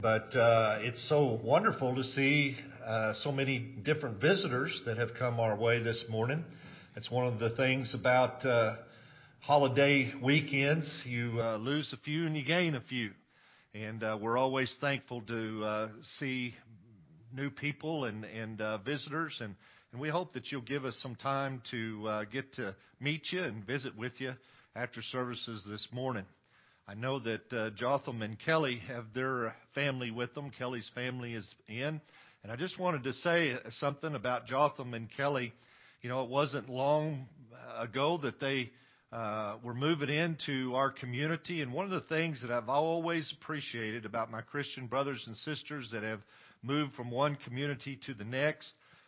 But it's so wonderful to see so many different visitors that have come our way this morning. It's one of the things about holiday weekends. You lose a few and you gain a few. And we're always thankful to see new people and visitors. And we hope that you'll give us some time to get to meet you and visit with you after services this morning. I know that Jotham and Kelly have their family with them. Kelly's family is in. And I just wanted to say something about Jotham and Kelly. You know, it wasn't long ago that they were moving into our community. And one of the things that I've always appreciated about my Christian brothers and sisters that have moved from one community to the next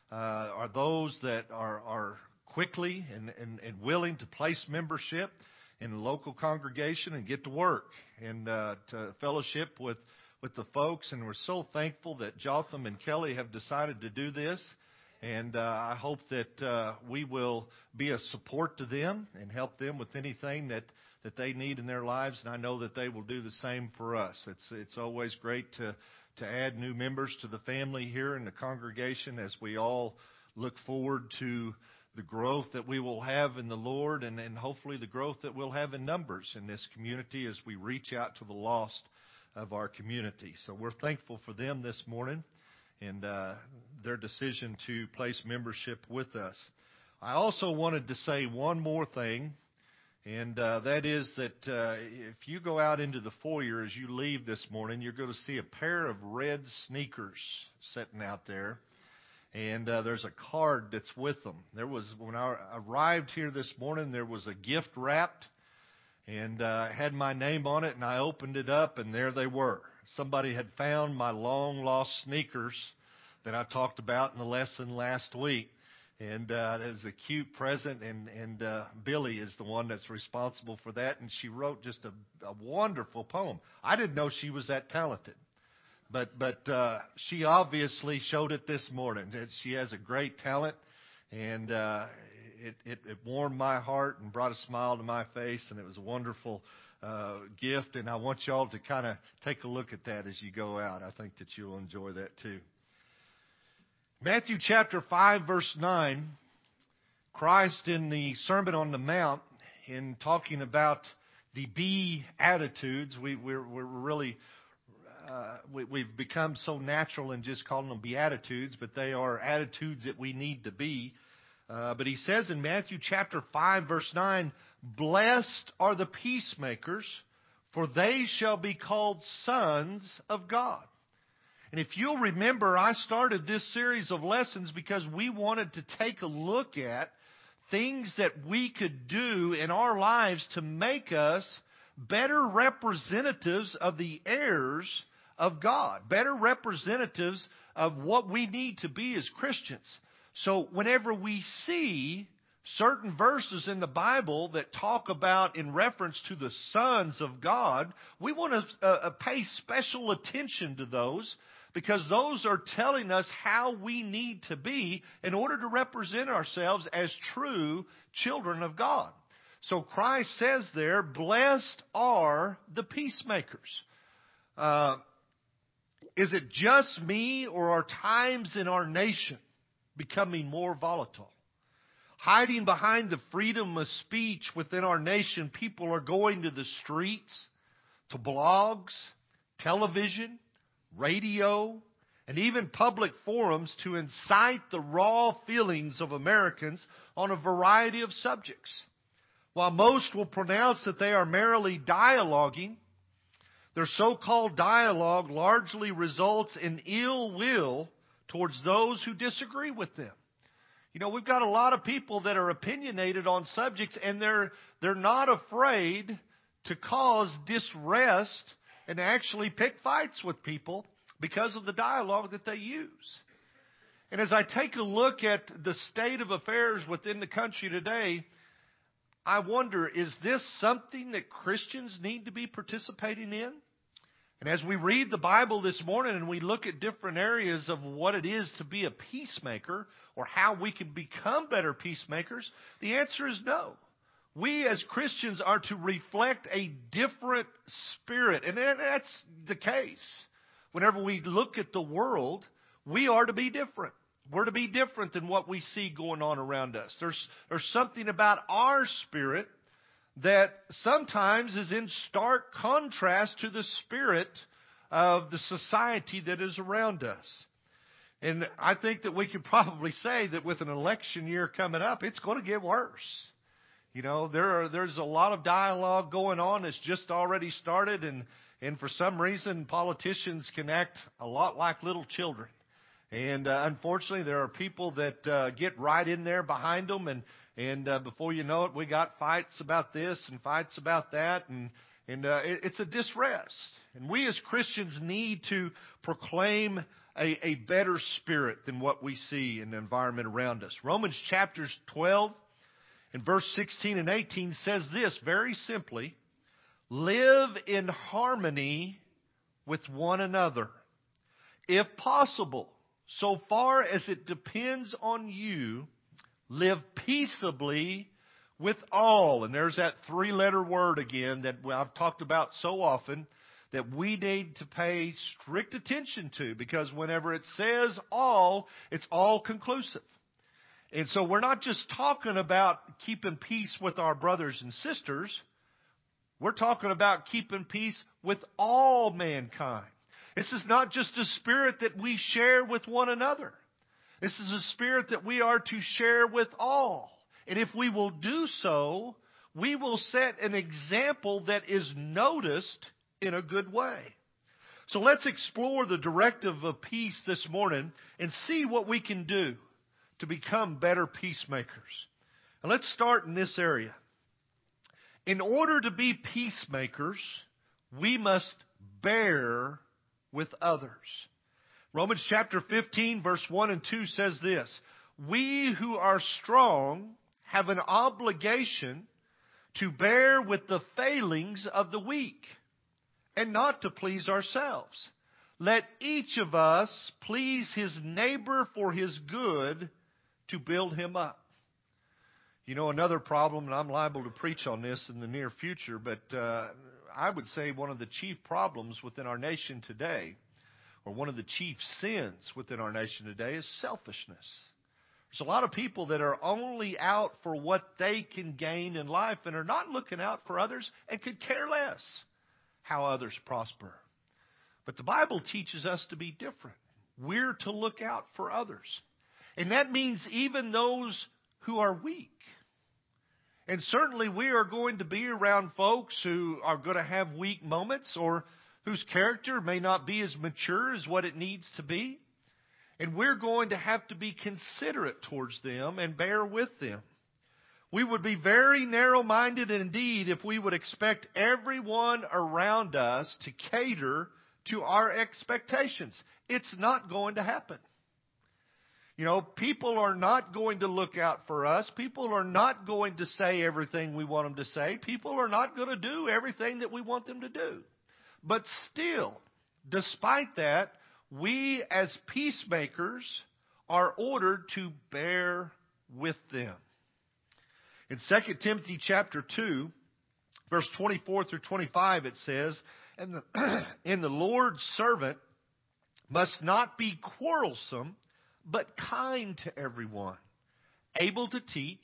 are those that are quickly and willing to place membership in the local congregation and get to work and to fellowship with the folks. And we're so thankful that Jotham and Kelly have decided to do this. And I hope that we will be a support to them and help them with anything that they need in their lives. And I know that they will do the same for us. It's always great to add new members to the family here in the congregation as we all look forward to the growth that we will have in the Lord and hopefully the growth that we'll have in numbers in this community as we reach out to the lost of our community. So we're thankful for them this morning and their decision to place membership with us. I also wanted to say one more thing, and that is that if you go out into the foyer as you leave this morning, you're going to see a pair of red sneakers sitting out there. And there's a card that's with them. When I arrived here this morning, there was a gift wrapped and had my name on it, and I opened it up, and there they were. Somebody had found my long-lost sneakers that I talked about in the lesson last week. And it was a cute present, and Billy is the one that's responsible for that, and she wrote just a wonderful poem. I didn't know she was that talented. But she obviously showed it this morning. That she has a great talent, and it warmed my heart and brought a smile to my face, and it was a wonderful gift. And I want y'all to kind of take a look at that as you go out. I think that you'll enjoy that too. Matthew chapter 5, verse 9, Christ in the Sermon on the Mount, in talking about the Beatitudes, we're really... we've become so natural in just calling them Beatitudes, but they are attitudes that we need to be. But he says in Matthew chapter 5, verse 9, "Blessed are the peacemakers, for they shall be called sons of God." And if you'll remember, I started this series of lessons because we wanted to take a look at things that we could do in our lives to make us better representatives of the heirs of God, better representatives of what we need to be as Christians. So whenever we see certain verses in the Bible that talk about in reference to the sons of God, we want to pay special attention to those because those are telling us how we need to be in order to represent ourselves as true children of God. So Christ says there, blessed are the peacemakers. Is it just me, or are times in our nation becoming more volatile? Hiding behind the freedom of speech within our nation, people are going to the streets, to blogs, television, radio, and even public forums to incite the raw feelings of Americans on a variety of subjects. While most will pronounce that they are merely dialoguing, their so-called dialogue largely results in ill will towards those who disagree with them. You know, we've got a lot of people that are opinionated on subjects, and they're not afraid to cause disrest and actually pick fights with people because of the dialogue that they use. And as I take a look at the state of affairs within the country today, I wonder, is this something that Christians need to be participating in? And as we read the Bible this morning and we look at different areas of what it is to be a peacemaker or how we can become better peacemakers, the answer is no. We as Christians are to reflect a different spirit. And that's the case whenever we look at the world, we are to be different. We're to be different than what we see going on around us. There's something about our spirit that sometimes is in stark contrast to the spirit of the society that is around us. And I think that we could probably say that with an election year coming up, it's going to get worse. You know, there's a lot of dialogue going on. It's just already started, and for some reason, politicians can act a lot like little children. And unfortunately, there are people that get right in there behind them, and before you know it, we got fights about this and fights about that, and it's a disrest. And we as Christians need to proclaim a better spirit than what we see in the environment around us. Romans chapters 12 and verse 16 and 18 says this very simply: live in harmony with one another, if possible. So far as it depends on you, live peaceably with all. And there's that three-letter word again that I've talked about so often that we need to pay strict attention to, because whenever it says all, it's all conclusive. And so we're not just talking about keeping peace with our brothers and sisters. We're talking about keeping peace with all mankind. This is not just a spirit that we share with one another. This is a spirit that we are to share with all. And if we will do so, we will set an example that is noticed in a good way. So let's explore the directive of peace this morning and see what we can do to become better peacemakers. And let's start in this area. In order to be peacemakers, we must bear with others. Romans chapter 15, verse 1 and 2 says this: we who are strong have an obligation to bear with the failings of the weak, and not to please ourselves. Let each of us please his neighbor for his good, to build him up. You know, another problem, and I'm liable to preach on this in the near future, but I would say one of the chief problems within our nation today, or one of the chief sins within our nation today, is selfishness. There's a lot of people that are only out for what they can gain in life and are not looking out for others and could care less how others prosper. But the Bible teaches us to be different. We're to look out for others. And that means even those who are weak. And certainly we are going to be around folks who are going to have weak moments, or whose character may not be as mature as what it needs to be. And we're going to have to be considerate towards them and bear with them. We would be very narrow-minded indeed if we would expect everyone around us to cater to our expectations. It's not going to happen. You know, people are not going to look out for us. People are not going to say everything we want them to say. People are not going to do everything that we want them to do. But still, despite that, we as peacemakers are ordered to bear with them. In 2 Timothy chapter 2, verse 24 through 25, it says, and the Lord's servant must not be quarrelsome, but kind to everyone, able to teach,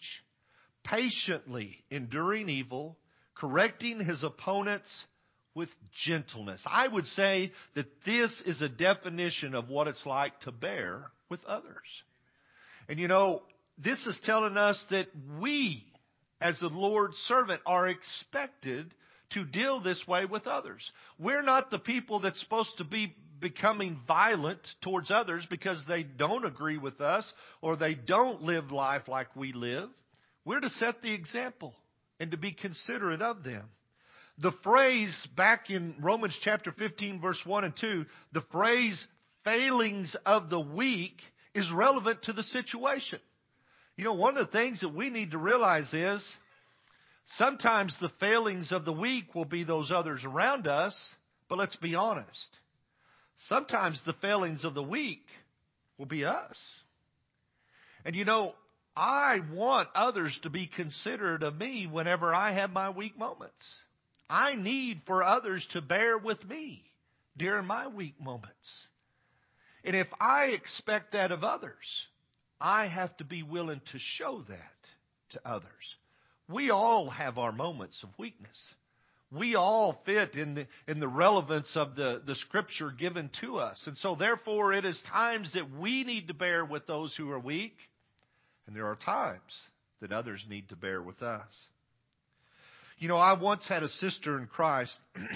patiently enduring evil, correcting his opponents with gentleness. I would say that this is a definition of what it's like to bear with others. And you know, this is telling us that we, as the Lord's servant, are expected to deal this way with others. We're not the people that's supposed to be becoming violent towards others because they don't agree with us or they don't live life like we live. We're to set the example and to be considerate of them. The phrase back in Romans chapter 15, verse 1 and 2, the phrase failings of the weak is relevant to the situation. You know, one of the things that we need to realize is sometimes the failings of the weak will be those others around us, but let's be honest. Sometimes the failings of the weak will be us. And you know, I want others to be considerate of me whenever I have my weak moments. I need for others to bear with me during my weak moments. And if I expect that of others, I have to be willing to show that to others. We all have our moments of weakness. We all fit in the relevance of the Scripture given to us. And so therefore it is times that we need to bear with those who are weak. And there are times that others need to bear with us. You know, I once had a sister in Christ.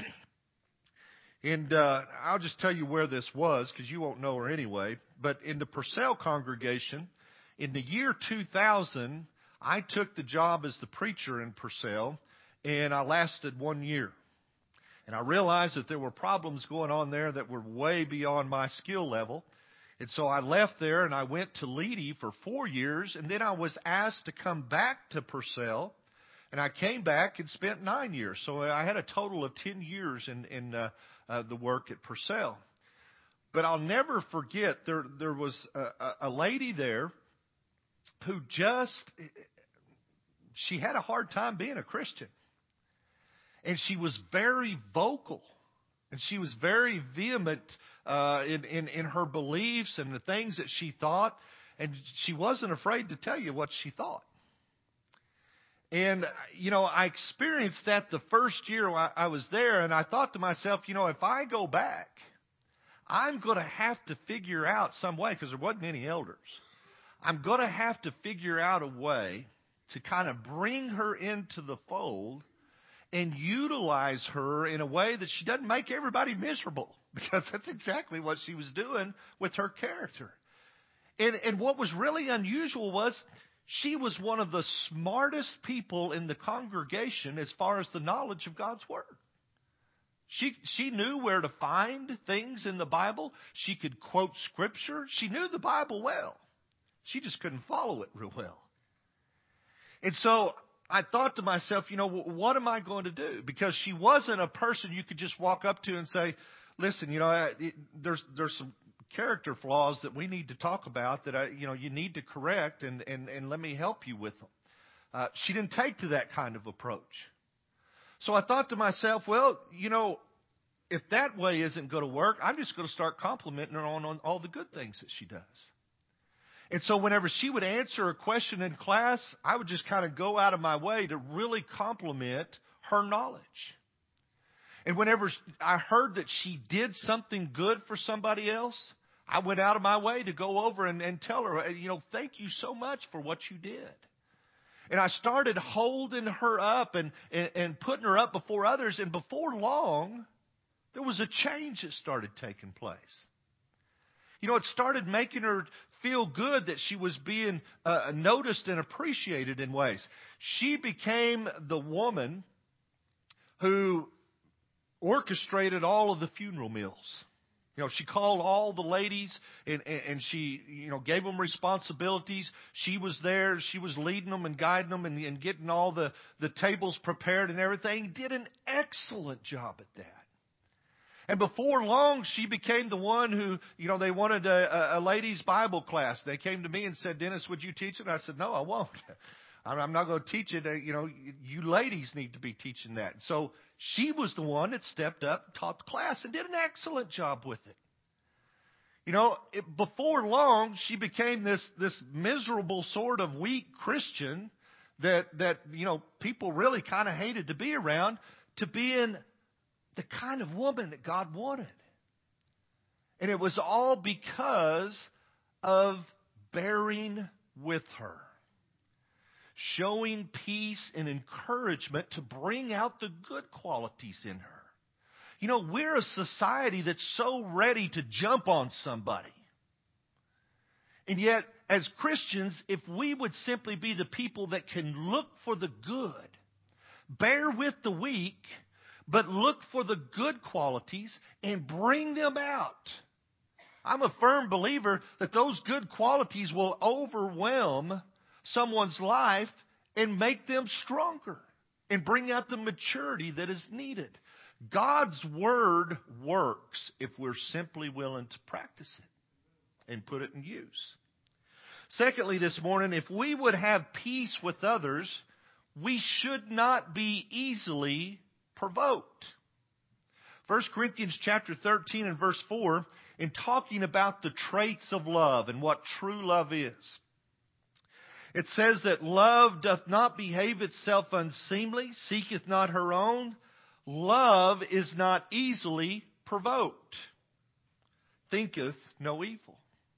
And I'll just tell you where this was, because you won't know her anyway. But in the Purcell congregation, in the year 2000, I took the job as the preacher in Purcell, and I lasted 1 year. And I realized that there were problems going on there that were way beyond my skill level. And so I left there and I went to Leedy for 4 years, and then I was asked to come back to Purcell. And I came back and spent 9 years. So I had a total of 10 years in the work at Purcell. But I'll never forget, there was a lady there who she had a hard time being a Christian. And she was very vocal. And she was very vehement in her beliefs and the things that she thought. And she wasn't afraid to tell you what she thought. And, you know, I experienced that the first year I was there, and I thought to myself, you know, if I go back, I'm going to have to figure out some way, because there wasn't any elders. I'm going to have to figure out a way to kind of bring her into the fold and utilize her in a way that she doesn't make everybody miserable, because that's exactly what she was doing with her character. And what was really unusual was, she was one of the smartest people in the congregation as far as the knowledge of God's Word. She knew where to find things in the Bible. She could quote Scripture. She knew the Bible well. She just couldn't follow it real well. And so I thought to myself, you know, what am I going to do? Because she wasn't a person you could just walk up to and say, listen, you know, there's some character flaws that we need to talk about that you need to correct, and let me help you with them. She didn't take to that kind of approach. So I thought to myself, well, you know, if that way isn't going to work, I'm just going to start complimenting her on all the good things that she does. And so whenever she would answer a question in class, I would just kind of go out of my way to really compliment her knowledge. And whenever I heard that she did something good for somebody else, I went out of my way to go over and tell her, you know, thank you so much for what you did. And I started holding her up and putting her up before others. And before long, there was a change that started taking place. You know, it started making her feel good that she was being noticed and appreciated in ways. She became the woman who orchestrated all of the funeral meals. You know, she called all the ladies and she, you know, gave them responsibilities. She was there. She was leading them and guiding them and getting all the tables prepared and everything. Did an excellent job at that. And before long, she became the one who, you know, they wanted a ladies' Bible class. They came to me and said, Dennis, would you teach it? I said, no, I won't. I'm not going to teach it. You know, you ladies need to be teaching that. So she was the one that stepped up, taught the class, and did an excellent job with it. You know, before long, she became this miserable sort of weak Christian that you know, people really kind of hated to be around, to being the kind of woman that God wanted. And it was all because of bearing with her, showing peace and encouragement to bring out the good qualities in her. You know, we're a society that's so ready to jump on somebody. And yet, as Christians, if we would simply be the people that can look for the good, bear with the weak, but look for the good qualities and bring them out. I'm a firm believer that those good qualities will overwhelm someone's life and make them stronger and bring out the maturity that is needed. God's Word works if we're simply willing to practice it and put it in use. Secondly, this morning, if we would have peace with others, we should not be easily provoked. 1 Corinthians chapter 13 and verse 4, in talking about the traits of love and what true love is. It says that love doth not behave itself unseemly, seeketh not her own. Love is not easily provoked, thinketh no evil.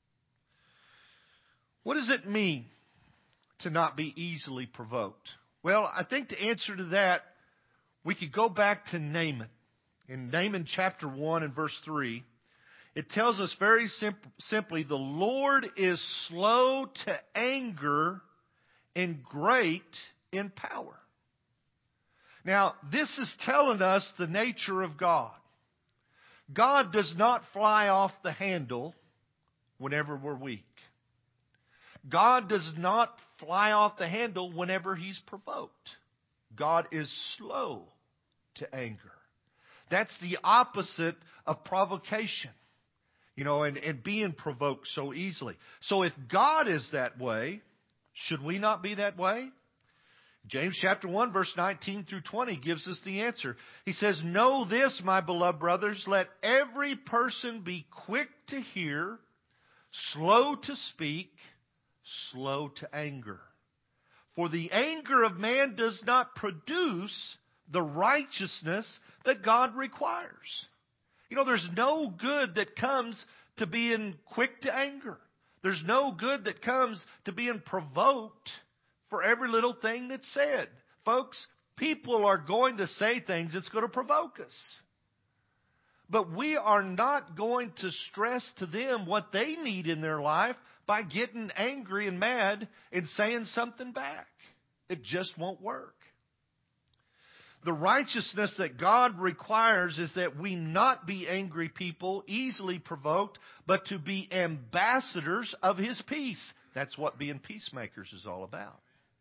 What does it mean to not be easily provoked? Well, I think the answer to that, we could go back to Naaman. In Naaman chapter 1 and verse 3, it tells us very simply, the Lord is slow to anger and great in power. Now, this is telling us the nature of God. God does not fly off the handle whenever we're weak. God does not fly off the handle whenever He's provoked. God is slow to anger. That's the opposite of provocation, and being provoked so easily. So if God is that way, should we not be that way? James chapter 1, verse 19 through 20 gives us the answer. He says, "Know this, my beloved brothers, let every person be quick to hear, slow to speak, slow to anger. For the anger of man does not produce the righteousness that God requires." There's no good that comes to being quick to anger. There's no good that comes to being provoked for every little thing that's said. Folks, people are going to say things that's going to provoke us. But we are not going to stress to them what they need in their life by getting angry and mad and saying something back. It just won't work. The righteousness that God requires is that we not be angry people, easily provoked, but to be ambassadors of His peace. That's what being peacemakers is all about.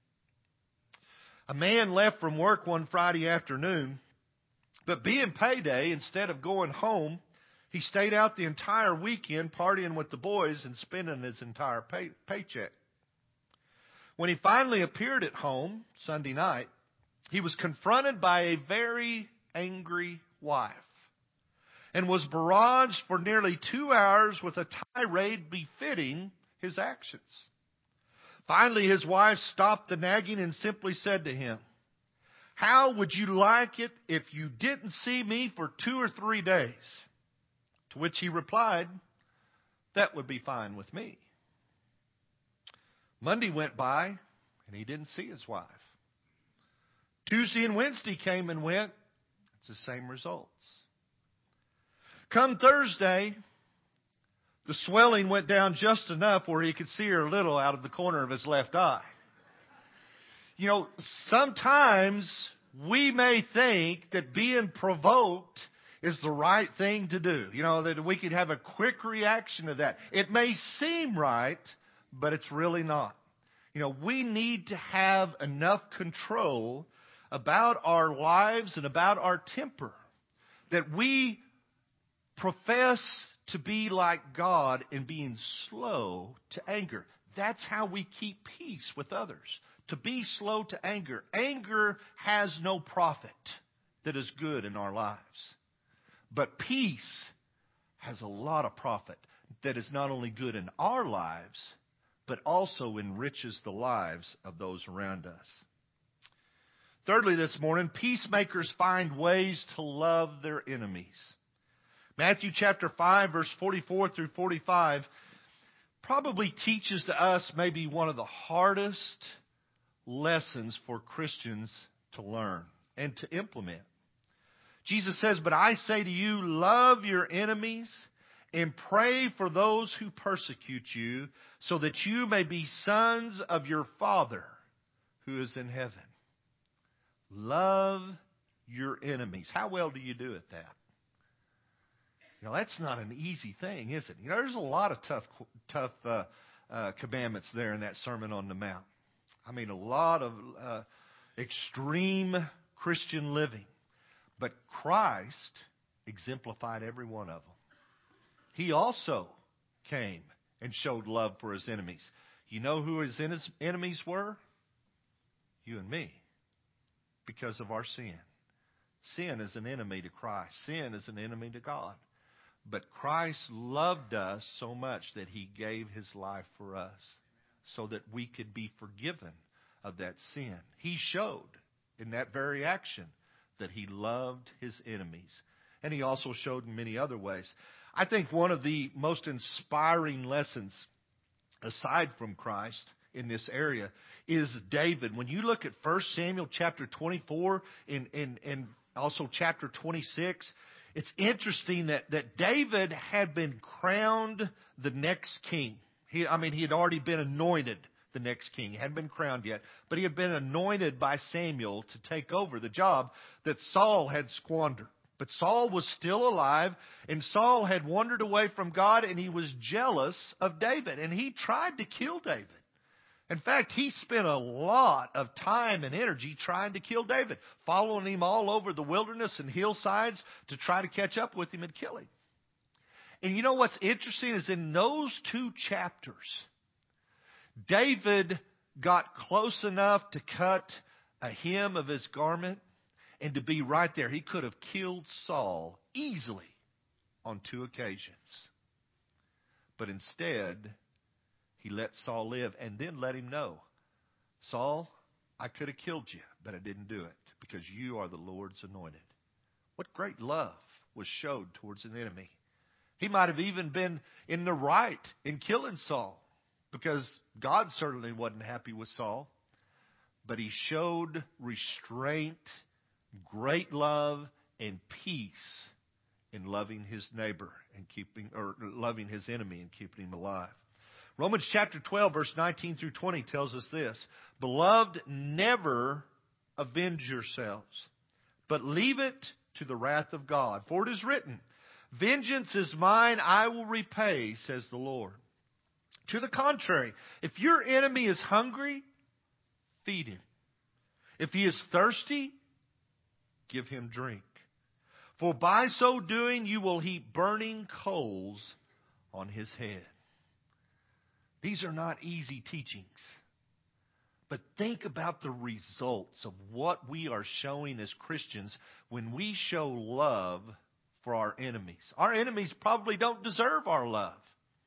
A man left from work one Friday afternoon, but being payday, instead of going home, he stayed out the entire weekend partying with the boys and spending his entire paycheck. When he finally appeared at home Sunday night, he was confronted by a very angry wife and was barraged for nearly 2 hours with a tirade befitting his actions. Finally, his wife stopped the nagging and simply said to him, "How would you like it if you didn't see me for 2 or 3 days?" To which he replied, "That would be fine with me." Monday went by, and he didn't see his wife. Tuesday and Wednesday came and went. It's the same results. Come Thursday, the swelling went down just enough where he could see her a little out of the corner of his left eye. Sometimes we may think that being provoked is the right thing to do. That we could have a quick reaction to that. It may seem right, but it's really not. We need to have enough control about our lives and about our temper that we profess to be like God in being slow to anger. That's how we keep peace with others. To be slow to anger. Anger has no profit that is good in our lives. But peace has a lot of profit that is not only good in our lives, but also enriches the lives of those around us. Thirdly, this morning, peacemakers find ways to love their enemies. Matthew chapter 5, verse 44 through 45 probably teaches to us maybe one of the hardest lessons for Christians to learn and to implement. Jesus says, "But I say to you, love your enemies and pray for those who persecute you, so that you may be sons of your Father who is in heaven." Love your enemies. How well do you do at that? That's not an easy thing, is it? There's a lot of tough commandments there in that Sermon on the Mount. A lot of extreme Christian living. But Christ exemplified every one of them. He also came and showed love for His enemies. You know who His enemies were? You and me. Because of our sin. Sin is an enemy to Christ. Sin is an enemy to God. But Christ loved us so much that He gave His life for us so that we could be forgiven of that sin. He showed in that very action that He loved His enemies. And He also showed in many other ways. I think one of the most inspiring lessons, aside from Christ, in this area is David. When you look at 1 Samuel chapter 24 and also chapter 26, it's interesting that David had been crowned the next king. He had already been anointed the next king. He hadn't been crowned yet, but he had been anointed by Samuel to take over the job that Saul had squandered. But Saul was still alive, and Saul had wandered away from God, and he was jealous of David, and he tried to kill David. In fact, he spent a lot of time and energy trying to kill David, following him all over the wilderness and hillsides to try to catch up with him and kill him. And you know what's interesting is in those 2 chapters, David got close enough to cut a hem of his garment and to be right there. He could have killed Saul easily on 2 occasions. But instead, he let Saul live and then let him know, Saul, I could have killed you, but I didn't do it because you are the Lord's anointed. What great love was showed towards an enemy. He might have even been in the right in killing Saul because God certainly wasn't happy with Saul. But he showed restraint, great love, and peace in loving his neighbor and loving his enemy and keeping him alive. Romans chapter 12, verse 19 through 20 tells us this. Beloved, never avenge yourselves, but leave it to the wrath of God. For it is written, vengeance is mine, I will repay, says the Lord. To the contrary, if your enemy is hungry, feed him. If he is thirsty, give him drink. For by so doing, you will heap burning coals on his head. These are not easy teachings. But think about the results of what we are showing as Christians when we show love for our enemies. Our enemies probably don't deserve our love.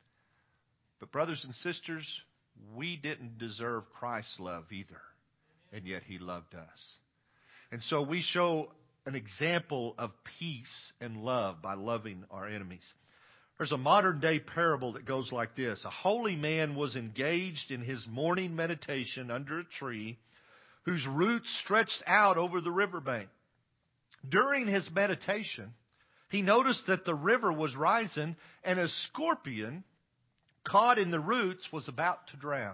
But brothers and sisters, we didn't deserve Christ's love either. And yet He loved us. And so we show an example of peace and love by loving our enemies. There's a modern day parable that goes like this. A holy man was engaged in his morning meditation under a tree whose roots stretched out over the riverbank. During his meditation, he noticed that the river was rising and a scorpion caught in the roots was about to drown.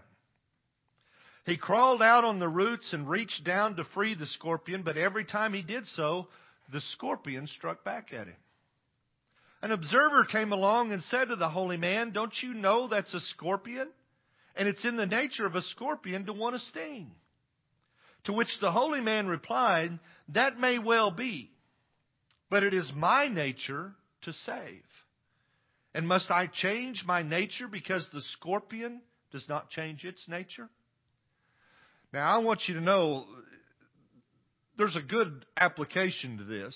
He crawled out on the roots and reached down to free the scorpion, but every time he did so, the scorpion struck back at him. An observer came along and said to the holy man, don't you know that's a scorpion? And it's in the nature of a scorpion to want to sting. To which the holy man replied, that may well be, but it is my nature to save. And must I change my nature because the scorpion does not change its nature? Now, I want you to know there's a good application to this.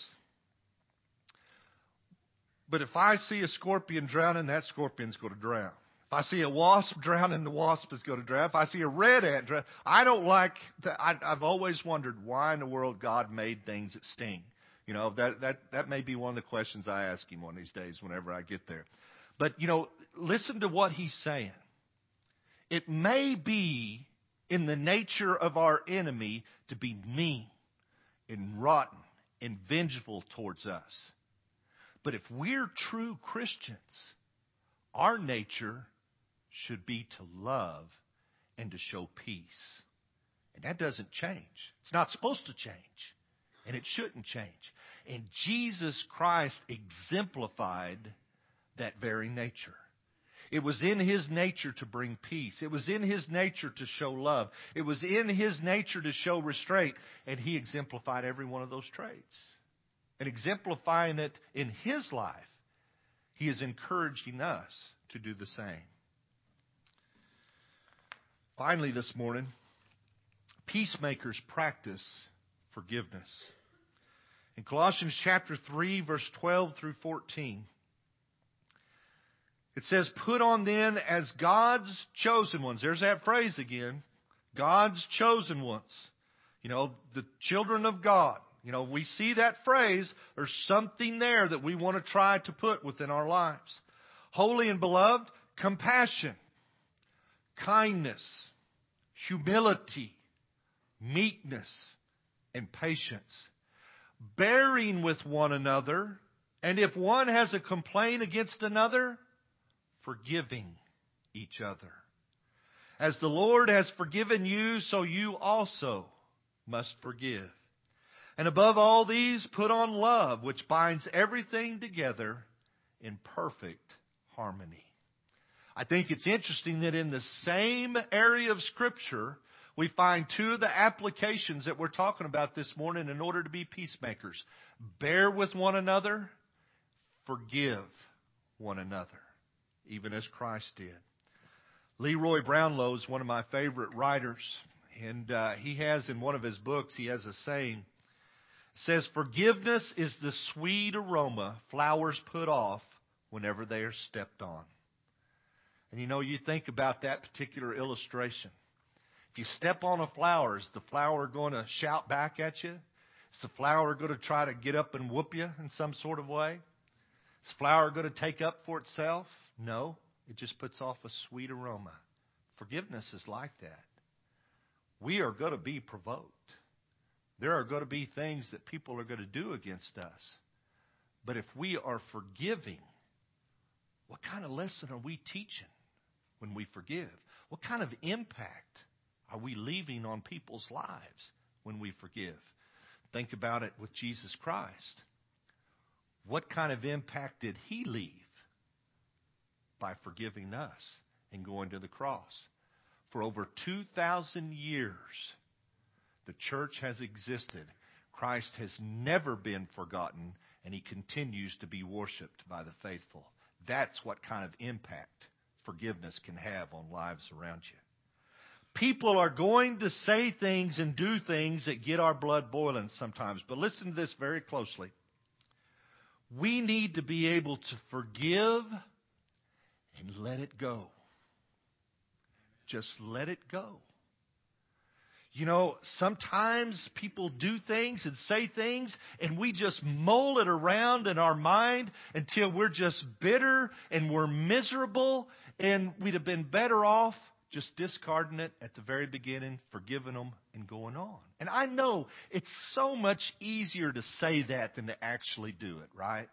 But if I see a scorpion drowning, that scorpion's going to drown. If I see a wasp drowning, the wasp is going to drown. If I see a red ant drown, I don't like that. I've always wondered why in the world God made things that sting. You know, that may be one of the questions I ask Him one of these days whenever I get there. But, you know, listen to what He's saying. It may be in the nature of our enemy to be mean and rotten and vengeful towards us. But if we're true Christians, our nature should be to love and to show peace. And that doesn't change. It's not supposed to change. And it shouldn't change. And Jesus Christ exemplified that very nature. It was in His nature to bring peace. It was in His nature to show love. It was in His nature to show restraint. And He exemplified every one of those traits. And exemplifying it in His life, He is encouraging us to do the same. Finally this morning, peacemakers practice forgiveness. In Colossians chapter 3, verse 12 through 14, it says, "Put on then as God's chosen ones." There's that phrase again. God's chosen ones. The children of God. We see that phrase. There's something there that we want to try to put within our lives. Holy and beloved, compassion, kindness, humility, meekness, and patience. Bearing with one another, and if one has a complaint against another, forgiving each other. As the Lord has forgiven you, so you also must forgive. And above all these, put on love, which binds everything together in perfect harmony. I think it's interesting that in the same area of Scripture, we find two of the applications that we're talking about this morning in order to be peacemakers. Bear with one another, forgive one another, even as Christ did. Leroy Brownlow is one of my favorite writers, and he has in one of his books, he has a saying. It says, "Forgiveness is the sweet aroma flowers put off whenever they are stepped on." And you think about that particular illustration. If you step on a flower, is the flower going to shout back at you? Is the flower going to try to get up and whoop you in some sort of way? Is the flower going to take up for itself? No, it just puts off a sweet aroma. Forgiveness is like that. We are going to be provoked. There are going to be things that people are going to do against us. But if we are forgiving, what kind of lesson are we teaching when we forgive? What kind of impact are we leaving on people's lives when we forgive? Think about it with Jesus Christ. What kind of impact did He leave by forgiving us and going to the cross? For over 2,000 years, the church has existed. Christ has never been forgotten, and He continues to be worshiped by the faithful. That's what kind of impact forgiveness can have on lives around you. People are going to say things and do things that get our blood boiling sometimes. But listen to this very closely. We need to be able to forgive and let it go. Just let it go. Sometimes people do things and say things, and we just mull it around in our mind until we're just bitter and we're miserable, and we'd have been better off just discarding it at the very beginning, forgiving them, and going on. And I know it's so much easier to say that than to actually do it, right?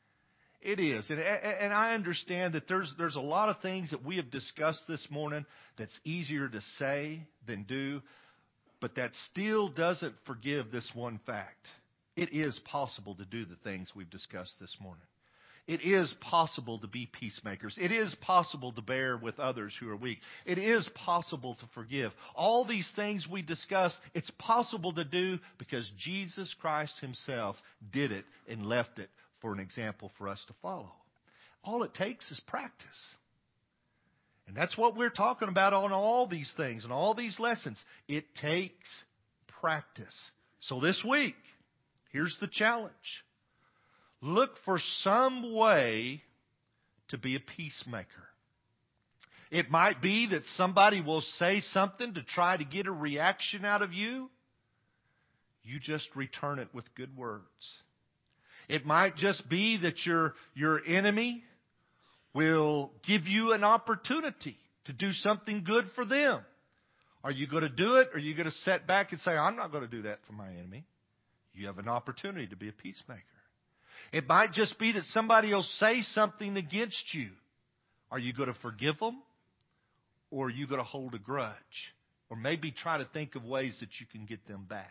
It is. And I understand that there's a lot of things that we have discussed this morning that's easier to say than do. But that still doesn't forgive this one fact. It is possible to do the things we've discussed this morning. It is possible to be peacemakers. It is possible to bear with others who are weak. It is possible to forgive. All these things we discussed, it's possible to do because Jesus Christ Himself did it and left it for an example for us to follow. All it takes is practice. And that's what we're talking about on all these things and all these lessons. It takes practice. So this week, here's the challenge. Look for some way to be a peacemaker. It might be that somebody will say something to try to get a reaction out of you. You just return it with good words. It might just be that your enemy will give you an opportunity to do something good for them. Are you going to do it, or are you going to sit back and say, I'm not going to do that for my enemy? You have an opportunity to be a peacemaker. It might just be that somebody will say something against you. Are you going to forgive them, or are you going to hold a grudge? Or maybe try to think of ways that you can get them back.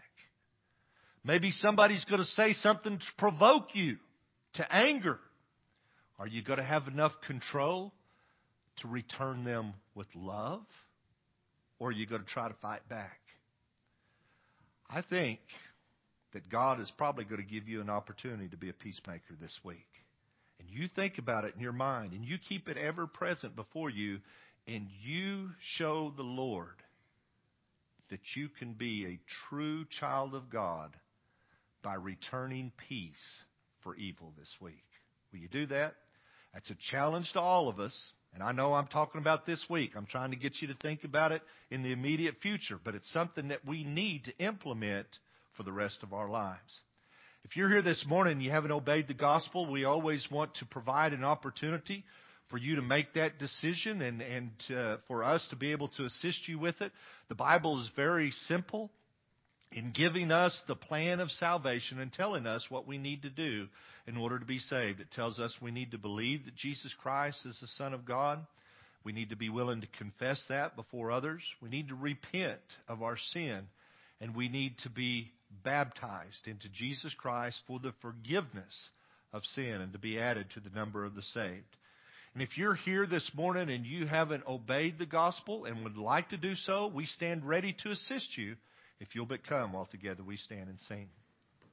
Maybe somebody's going to say something to provoke you to anger. Are you going to have enough control to return them with love? Or are you going to try to fight back? I think that God is probably going to give you an opportunity to be a peacemaker this week. And you think about it in your mind, and you keep it ever present before you, and you show the Lord that you can be a true child of God by returning peace for evil this week. Will you do that? That's a challenge to all of us. And I know I'm talking about this week. I'm trying to get you to think about it in the immediate future. But it's something that we need to implement for the rest of our lives. If you're here this morning and you haven't obeyed the gospel, we always want to provide an opportunity for you to make that decision and for us to be able to assist you with it. The Bible is very simple in giving us the plan of salvation and telling us what we need to do in order to be saved. It tells us we need to believe that Jesus Christ is the Son of God. We need to be willing to confess that before others. We need to repent of our sin, and we need to be baptized into Jesus Christ for the forgiveness of sin and to be added to the number of the saved. And if you're here this morning and you haven't obeyed the gospel and would like to do so, we stand ready to assist you if you'll but come. All together we stand and sing.